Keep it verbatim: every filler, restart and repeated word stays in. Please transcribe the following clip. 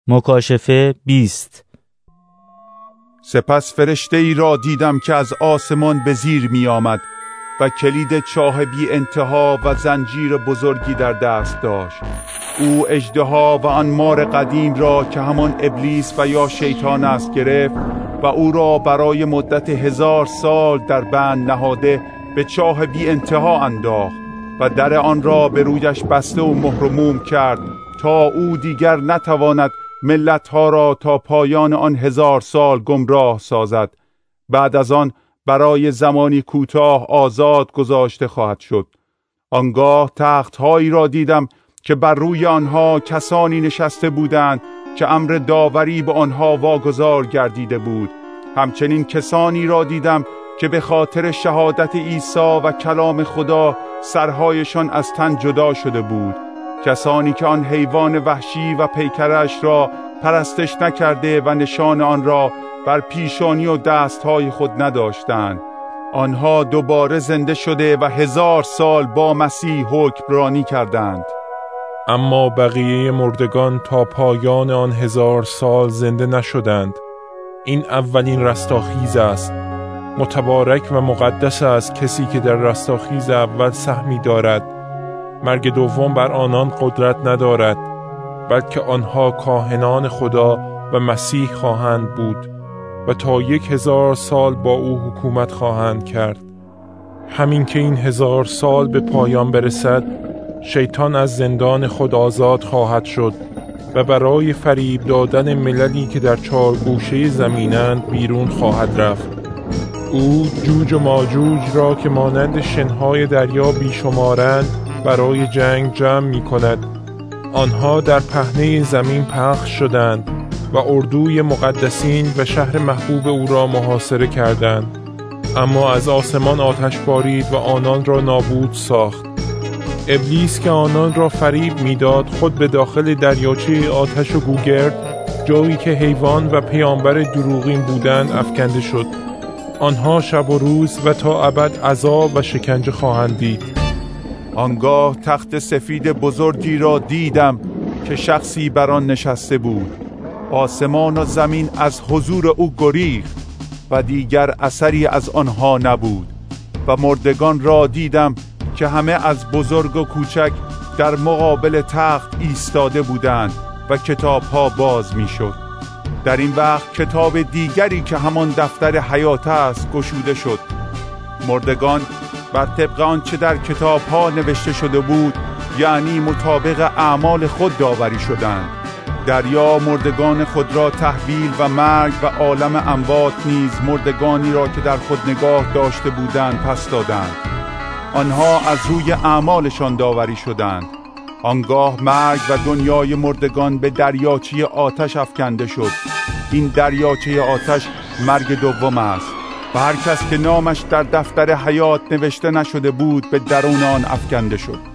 مکاشفه بیست. سپس فرشته ای را دیدم که از آسمان به زیر می آمد و کلید چاه بی انتها و زنجیر بزرگی در دست داشت. او اژدها و آن مار قدیم را که همان ابلیس و یا شیطان است گرفت و او را برای مدت هزار سال در بند نهاده به چاه بی انتها انداخت و در آن را به رویش بسته و مهر و موم کرد تا او دیگر نتواند ملتها را تا پایان آن هزار سال گمراه سازد. بعد از آن برای زمانی کوتاه آزاد گذاشته خواهد شد. آنگاه تخت‌هایی را دیدم که بر روی آنها کسانی نشسته بودند که امر داوری به آنها واگذار گردیده بود. همچنین کسانی را دیدم که به خاطر شهادت عیسی و کلام خدا سرهایشان از تن جدا شده بود. کسانی که آن حیوان وحشی و پیکرش را پرستش نکرده و نشان آن را بر پیشانی و دستهای خود نداشتند. آنها دوباره زنده شده و هزار سال با مسیح حکمرانی کردند. اما بقیه مردگان تا پایان آن هزار سال زنده نشدند. این اولین رستاخیز است. متبارک و مقدس است کسی که در رستاخیز اول سهمی دارد. مرگ دوم بر آنان قدرت ندارد، بلکه آنها کاهنان خدا و مسیح خواهند بود و تا یک هزار سال با او حکومت خواهند کرد. همین که این هزار سال به پایان برسد، شیطان از زندان خود آزاد خواهد شد و برای فریب دادن مللی که در چهار گوشه زمینند بیرون خواهد رفت. او جوج و ماجوج را که مانند شنهای دریا بیشمارند برای جنگ جمع می کند. آنها در پهنه زمین پخش شدند و اردوی مقدسین و شهر محبوب او را محاصره کردند. اما از آسمان آتش بارید و آنان را نابود ساخت. ابلیس که آنان را فریب میداد خود به داخل دریاچه آتش و گوگرد، جایی که حیوان و پیامبر دروغین بودند، افکنده شد. آنها شب و روز و تا ابد عذاب و شکنجه خواهند دید. آنگاه تخت سفید بزرگی را دیدم که شخصی بر آن نشسته بود. آسمان و زمین از حضور او گریخت و دیگر اثری از آنها نبود. و مردگان را دیدم که همه از بزرگ و کوچک در مقابل تخت ایستاده بودند و کتاب‌ها باز می‌شد. در این وقت کتاب دیگری که همان دفتر حیات است گشوده شد. مردگان بر طبق آنچه در کتاب‌ها نوشته شده بود، یعنی مطابق اعمال خود داوری شدند. دریا مردگان خود را تحویل و مرگ و عالم اموات نیز مردگانی را که در خود نگاه داشته بودند پس دادند. آنها از روی اعمالشان داوری شدند. آنگاه مرگ و دنیای مردگان به دریاچه آتش افکنده شد. این دریاچه آتش مرگ دوم است و هر کس که نامش در دفتر حیات نوشته نشده بود به درون آن افکنده شد.